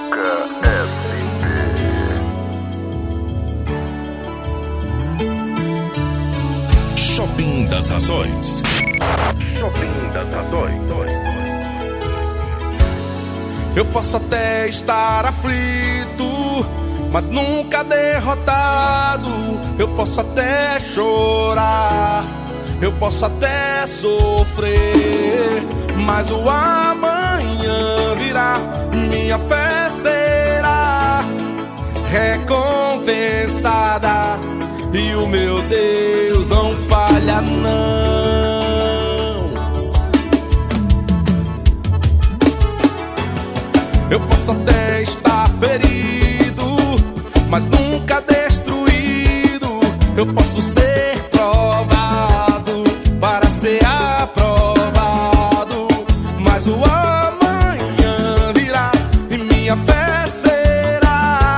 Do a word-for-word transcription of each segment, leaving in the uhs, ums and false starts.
Música S P. Shopping das Razões. Shopping das Razões. Eu posso até estar aflito, mas nunca derrotado. Eu posso até chorar, eu posso até sofrer, mas o amanhã virá. Minha fé será recompensada e o meu Deus não falha não. Eu posso até estar ferido, mas nunca destruído. Eu posso ser provado para ser aprovado, mas o amanhã virá e minha fé será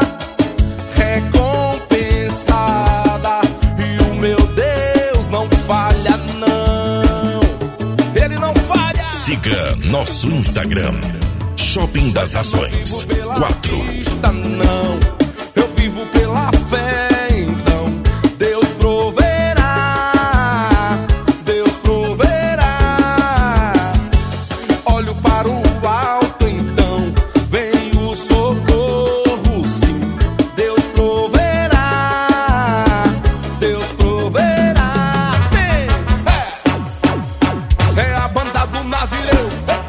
recompensada e o meu Deus não falha não. Ele não falha. Siga nosso Instagram, Shopping das Razões quatro. Não, eu vivo pela fé, então Deus proverá, Deus proverá. Olho para o alto, então vem o socorro, sim. Deus proverá, Deus proverá. Vem, é, é a banda do Nazireu.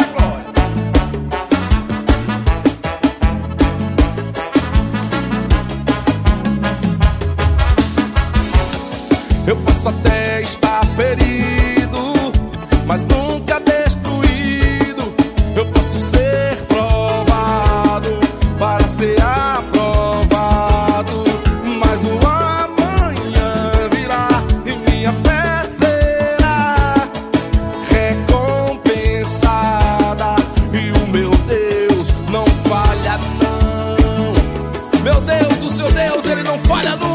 Eu posso até estar ferido, mas nunca destruído. Eu posso ser provado para ser aprovado, mas o amanhã virá e minha fé será recompensada e o meu Deus não falha não. Meu Deus, o seu Deus, ele não falha nunca.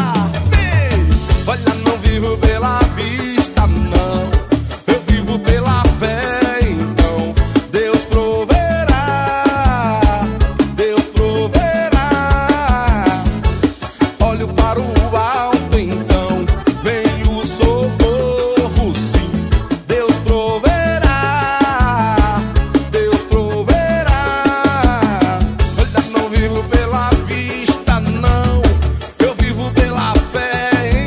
Olha, não vivo pela vista, não. Eu vivo pela fé, então Deus proverá, Deus proverá. Olho para o alto, então vem o socorro, sim. Deus proverá, Deus proverá. Olha, não vivo pela vista, não. Eu vivo pela fé.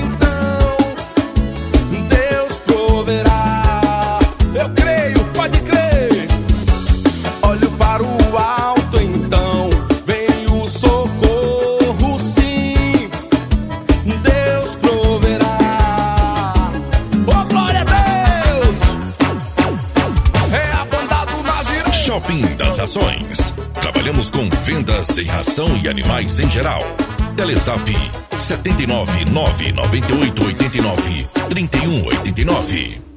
Eu creio, pode crer. Olho para o alto, então vem o socorro, sim. Deus proverá. Oh, glória a Deus! É a banda do Nazireu. Shopping das Razões. Trabalhamos com vendas em ração e animais em geral. Telezap sete nove nove nove oito oito nove três um oito nove.